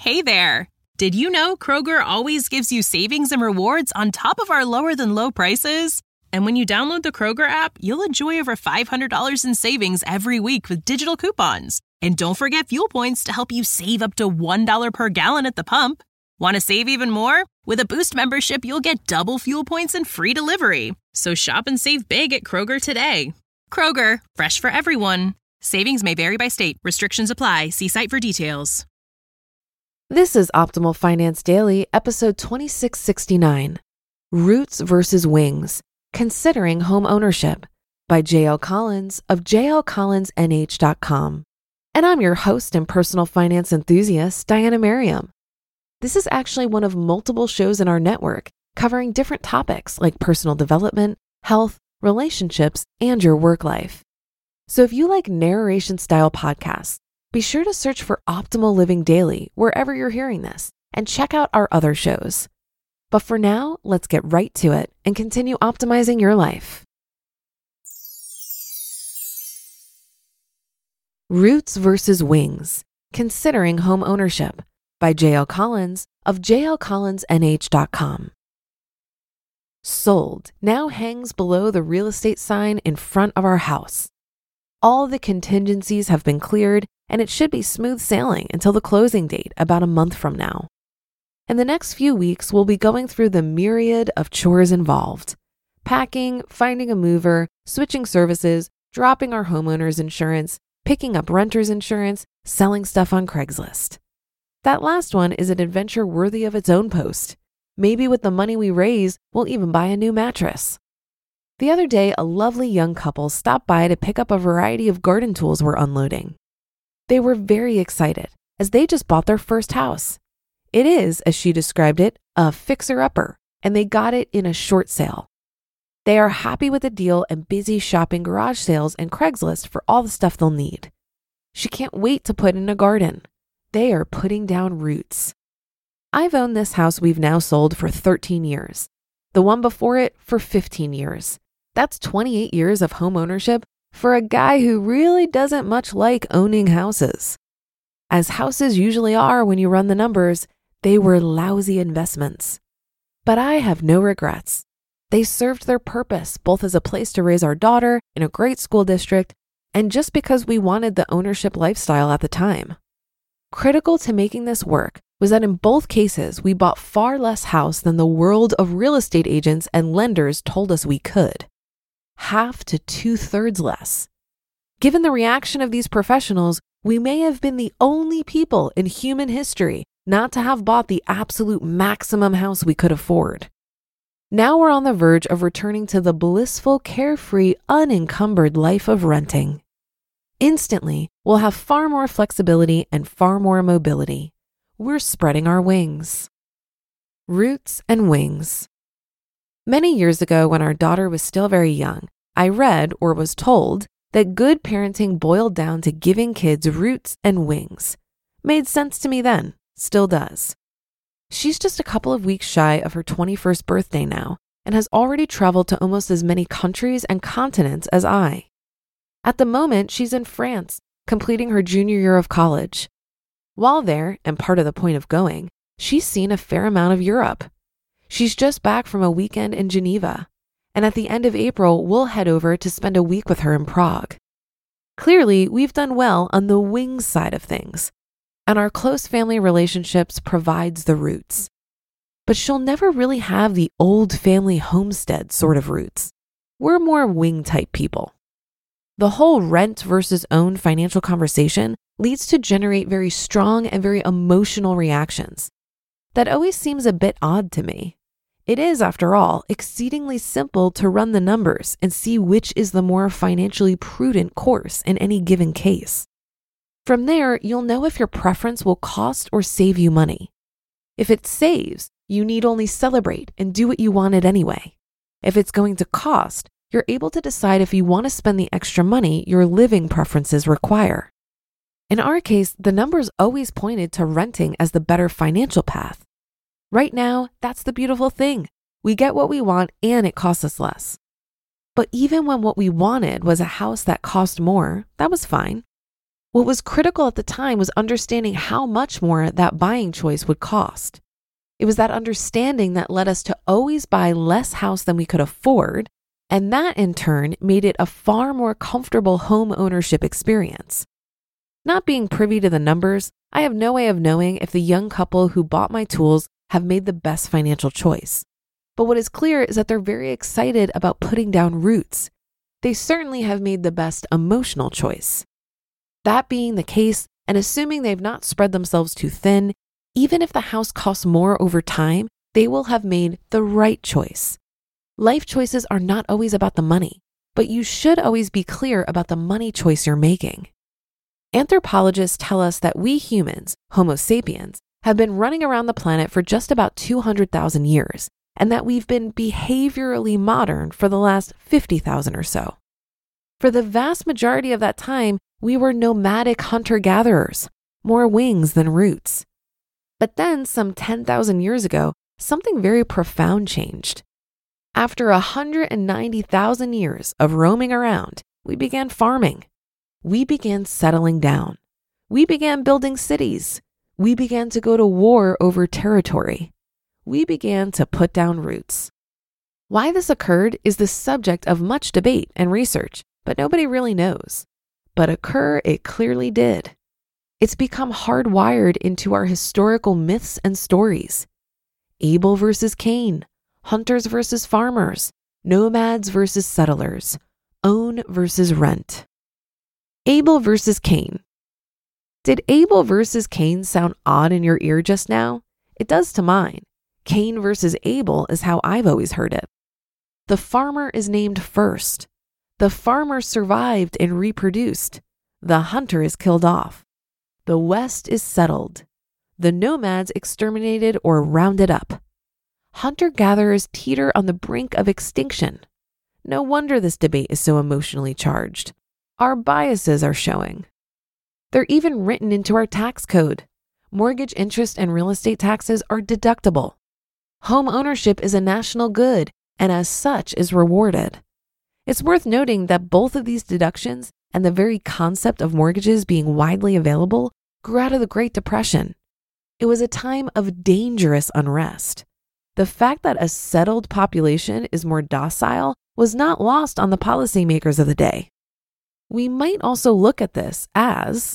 Hey there! Did you know Kroger always gives you savings and rewards on top of our lower-than-low prices? And when you download the Kroger app, you'll enjoy over $500 in savings every week with digital coupons. And don't forget fuel points to help you save up to $1 per gallon at the pump. Want to save even more? With a Boost membership, you'll get double fuel points and free delivery. So shop and save big at Kroger today. Kroger, fresh for everyone. Savings may vary by state. Restrictions apply. See site for details. This is Optimal Finance Daily, episode 2669, Roots versus Wings, Considering Home Ownership, by JL Collins of jlcollinsnh.com. And I'm your host and personal finance enthusiast, Diana Merriam. This is actually one of multiple shows in our network covering different topics like personal development, health, relationships, and your work life. So if you like narration-style podcasts, be sure to search for Optimal Living Daily wherever you're hearing this and check out our other shows. But for now, let's get right to it and continue optimizing your life. Roots versus Wings, Considering Home Ownership, by JL Collins of jlcollinsnh.com. Sold now hangs below the real estate sign in front of our house. All the contingencies have been cleared, and it should be smooth sailing until the closing date about a month from now. In the next few weeks, we'll be going through the myriad of chores involved: packing, finding a mover, switching services, dropping our homeowner's insurance, picking up renter's insurance, selling stuff on Craigslist. That last one is an adventure worthy of its own post. Maybe with the money we raise, we'll even buy a new mattress. The other day, a lovely young couple stopped by to pick up a variety of garden tools we're unloading. They were very excited, as they just bought their first house. It is, as she described it, a fixer-upper, and they got it in a short sale. They are happy with the deal and busy shopping garage sales and Craigslist for all the stuff they'll need. She can't wait to put in a garden. They are putting down roots. I've owned this house we've now sold for 13 years. The one before it for 15 years. That's 28 years of home ownership for a guy who really doesn't much like owning houses. As houses usually are when you run the numbers, they were lousy investments. But I have no regrets. They served their purpose both as a place to raise our daughter in a great school district and just because we wanted the ownership lifestyle at the time. Critical to making this work was that in both cases, we bought far less house than the world of real estate agents and lenders told us we could. Half to 2/3 less. Given the reaction of these professionals, we may have been the only people in human history not to have bought the absolute maximum house we could afford. Now we're on the verge of returning to the blissful, carefree, unencumbered life of renting. Instantly, we'll have far more flexibility and far more mobility. We're spreading our wings. Roots and wings. Many years ago, when our daughter was still very young, I read or was told that good parenting boiled down to giving kids roots and wings. Made sense to me then, still does. She's just a couple of weeks shy of her 21st birthday now and has already traveled to almost as many countries and continents as I. At the moment, she's in France, completing her junior year of college. While there, and part of the point of going, she's seen a fair amount of Europe. She's just back from a weekend in Geneva, and at the end of April, we'll head over to spend a week with her in Prague. Clearly, we've done well on the wings side of things, and our close family relationships provides the roots. But she'll never really have the old family homestead sort of roots. We're more wing-type people. The whole rent versus own financial conversation leads to generate very strong and very emotional reactions. That always seems a bit odd to me. It is, after all, exceedingly simple to run the numbers and see which is the more financially prudent course in any given case. From there, you'll know if your preference will cost or save you money. If it saves, you need only celebrate and do what you wanted anyway. If it's going to cost, you're able to decide if you want to spend the extra money your living preferences require. In our case, the numbers always pointed to renting as the better financial path. Right now, that's the beautiful thing. We get what we want and it costs us less. But even when what we wanted was a house that cost more, that was fine. What was critical at the time was understanding how much more that buying choice would cost. It was that understanding that led us to always buy less house than we could afford, and that in turn made it a far more comfortable home ownership experience. Not being privy to the numbers, I have no way of knowing if the young couple who bought my tools have made the best financial choice. But what is clear is that they're very excited about putting down roots. They certainly have made the best emotional choice. That being the case, and assuming they've not spread themselves too thin, even if the house costs more over time, they will have made the right choice. Life choices are not always about the money, but you should always be clear about the money choice you're making. Anthropologists tell us that we humans, Homo sapiens, have been running around the planet for just about 200,000 years, and that we've been behaviorally modern for the last 50,000 or so. For the vast majority of that time, we were nomadic hunter-gatherers, more wings than roots. But then, some 10,000 years ago, something very profound changed. After 190,000 years of roaming around, we began farming. We began settling down. We began building cities. We began to go to war over territory. We began to put down roots. Why this occurred is the subject of much debate and research, but nobody really knows. But occur it clearly did. It's become hardwired into our historical myths and stories. Abel versus Cain, hunters versus farmers, nomads versus settlers, own versus rent. Abel versus Cain. Did Abel versus Cain sound odd in your ear just now? It does to mine. Cain versus Abel is how I've always heard it. The farmer is named first. The farmer survived and reproduced. The hunter is killed off. The West is settled. The nomads exterminated or rounded up. Hunter-gatherers teeter on the brink of extinction. No wonder this debate is so emotionally charged. Our biases are showing. They're even written into our tax code. Mortgage interest and real estate taxes are deductible. Home ownership is a national good and as such is rewarded. It's worth noting that both of these deductions and the very concept of mortgages being widely available grew out of the Great Depression. It was a time of dangerous unrest. The fact that a settled population is more docile was not lost on the policymakers of the day. We might also look at this as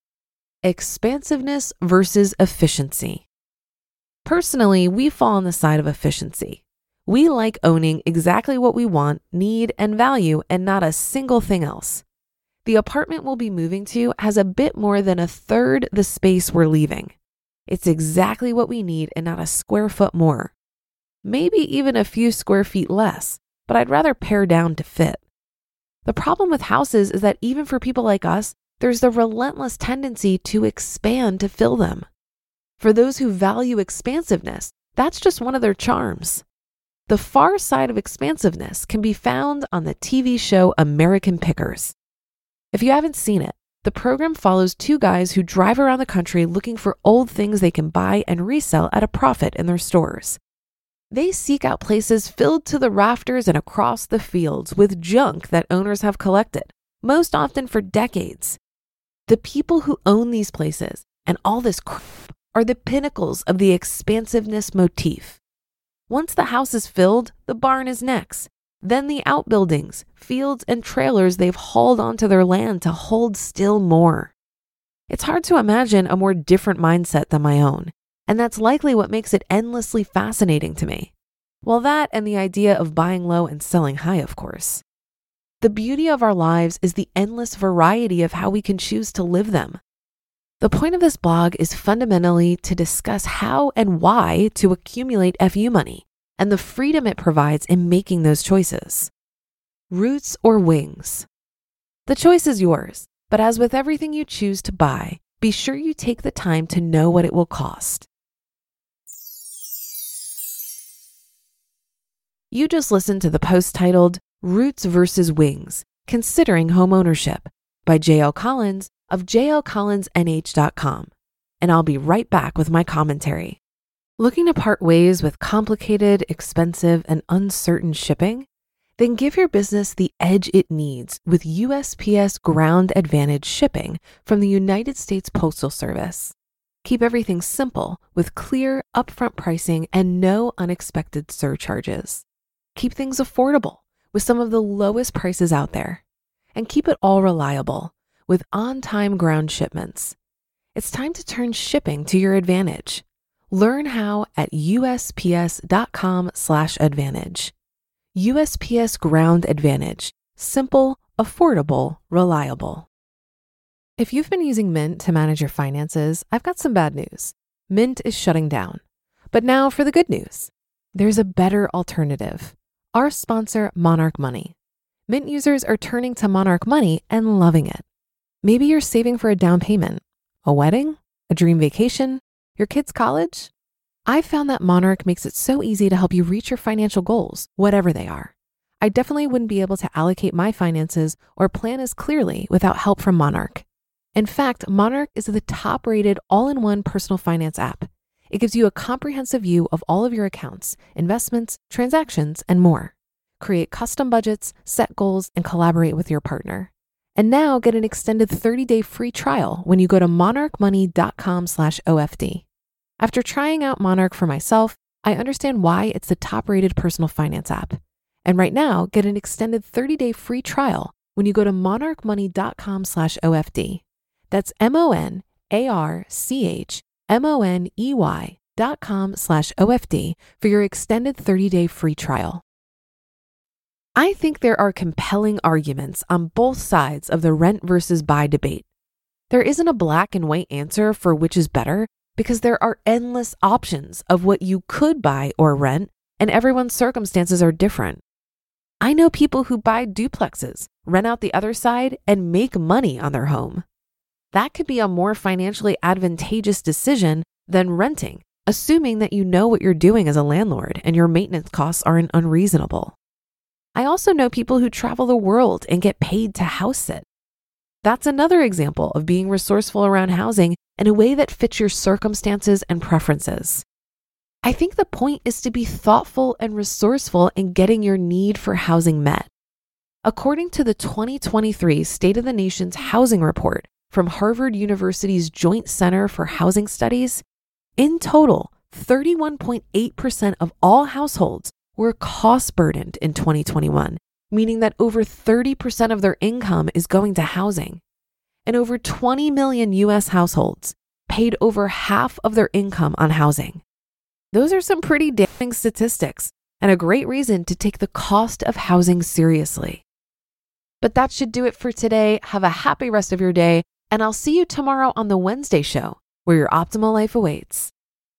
expansiveness versus efficiency. Personally, we fall on the side of efficiency. We like owning exactly what we want, need, and value, and not a single thing else. The apartment we'll be moving to has a bit more than a third the space we're leaving. It's exactly what we need and not a square foot more. Maybe even a few square feet less, but I'd rather pare down to fit. The problem with houses is that even for people like us, there's the relentless tendency to expand to fill them. For those who value expansiveness, that's just one of their charms. The far side of expansiveness can be found on the TV show American Pickers. If you haven't seen it, the program follows two guys who drive around the country looking for old things they can buy and resell at a profit in their stores. They seek out places filled to the rafters and across the fields with junk that owners have collected, most often for decades. The people who own these places and all this crap are the pinnacles of the expansiveness motif. Once the house is filled, the barn is next. Then the outbuildings, fields, and trailers they've hauled onto their land to hold still more. It's hard to imagine a more different mindset than my own, and that's likely what makes it endlessly fascinating to me. Well, that and the idea of buying low and selling high, of course. The beauty of our lives is the endless variety of how we can choose to live them. The point of this blog is fundamentally to discuss how and why to accumulate FU money and the freedom it provides in making those choices. Roots or wings? The choice is yours, but as with everything you choose to buy, be sure you take the time to know what it will cost. You just listened to the post titled Roots versus Wings, Considering Home Ownership by J.L. Collins of jlcollinsnh.com, and I'll be right back with my commentary. Looking to part ways with complicated, expensive, and uncertain shipping? Then give your business the edge it needs with USPS Ground Advantage shipping from the United States Postal Service. Keep everything simple with clear, upfront pricing and no unexpected surcharges. Keep things affordable with some of the lowest prices out there. And keep it all reliable with on-time ground shipments. It's time to turn shipping to your advantage. Learn how at USPS.com/advantage. USPS Ground Advantage. Simple, affordable, reliable. If you've been using Mint to manage your finances, I've got some bad news. Mint is shutting down. But now for the good news. There's a better alternative. Our sponsor, Monarch Money. Mint users are turning to Monarch Money and loving it. Maybe you're saving for a down payment, a wedding, a dream vacation, your kids' college. I found that Monarch makes it so easy to help you reach your financial goals, whatever they are. I definitely wouldn't be able to allocate my finances or plan as clearly without help from Monarch. In fact, Monarch is the top-rated all-in-one personal finance app. It gives you a comprehensive view of all of your accounts, investments, transactions, and more. Create custom budgets, set goals, and collaborate with your partner. And now get an extended 30-day free trial when you go to monarchmoney.com/OFD. After trying out Monarch for myself, I understand why it's the top-rated personal finance app. And right now, get an extended 30-day free trial when you go to monarchmoney.com/OFD. That's monarchmoney.com/OFD for your extended 30-day free trial. I think there are compelling arguments on both sides of the rent versus buy debate. There isn't a black and white answer for which is better because there are endless options of what you could buy or rent, and everyone's circumstances are different. I know people who buy duplexes, rent out the other side, and make money on their home. That could be a more financially advantageous decision than renting, assuming that you know what you're doing as a landlord and your maintenance costs aren't unreasonable. I also know people who travel the world and get paid to house sit. That's another example of being resourceful around housing in a way that fits your circumstances and preferences. I think the point is to be thoughtful and resourceful in getting your need for housing met. According to the 2023 State of the Nation's Housing Report from Harvard University's Joint Center for Housing Studies, in total, 31.8% of all households were cost burdened in 2021, meaning that over 30% of their income is going to housing. And over 20 million US households paid over half of their income on housing. Those are some pretty damning statistics and a great reason to take the cost of housing seriously. But that should do it for today. Have a happy rest of your day, and I'll see you tomorrow on the Wednesday show, where your optimal life awaits.